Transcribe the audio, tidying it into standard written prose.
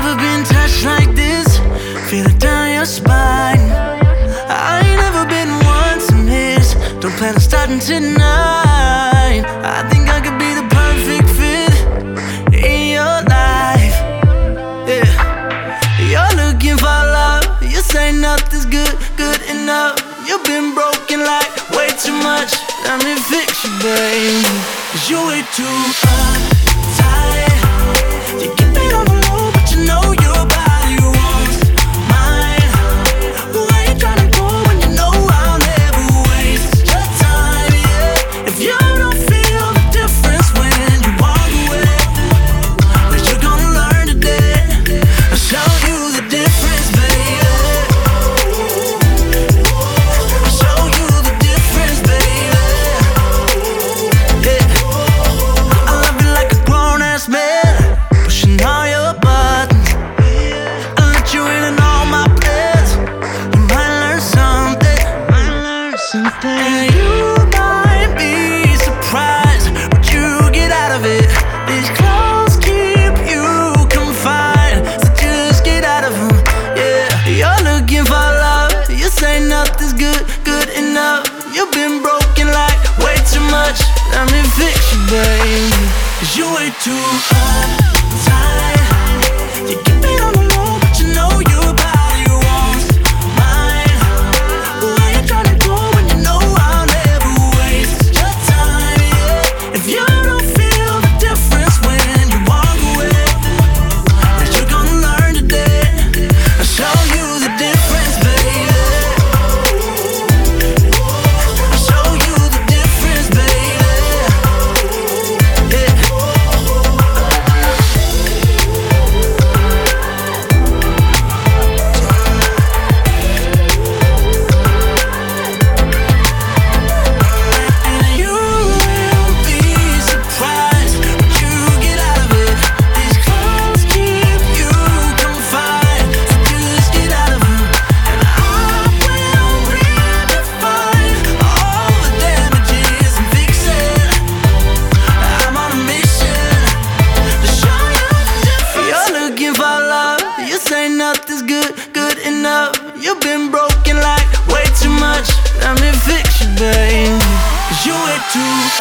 never been touched like this. Feel it down your spine. I ain't never been one to miss. Don't plan on starting tonight. I think I could be the perfect fit in your life. Yeah. You're looking for love. You say nothing's good enough. You've been broken like way too much. Let me fix you, babe. 'Cause you're way too uptight. You keep it on the low, but you know your body wants mine. Who ain't tryna go when you know I'll never waste your time, yeah. If you don't feel the difference when you walk away, but you're gonna learn today. I'll show you the difference, baby. I'll show you the difference, baby. Yeah. I love you like a grown-ass man, pushing all your buttons. I let you in on all my plans. You might learn something, and you might be surprised what you get out of it. These clothes keep you confined, so just get out of them. Yeah, you're looking for love. You say nothing's good enough. You've been broken like way too much. Let me fix you, babe. 'Cause you're way too uptight. You keep it on the low, but you know your body wants mine. Who ain't tryna go when you know I'll never waste your time, yeah. If you don't feel the difference when you walk away, then you're gonna learn today. I'll show you the difference, baby. I'll show you the difference, baby. Yeah. And you will be surprised what you get out of it. These clothes keep you confined, so just get out of them. And I will redefine all the damages and fix it. I'm on a mission to show you the difference. You're looking for love. You say nothing's good enough. You've been broken like way too much. Let me fix you, babe. 'Cause you're way too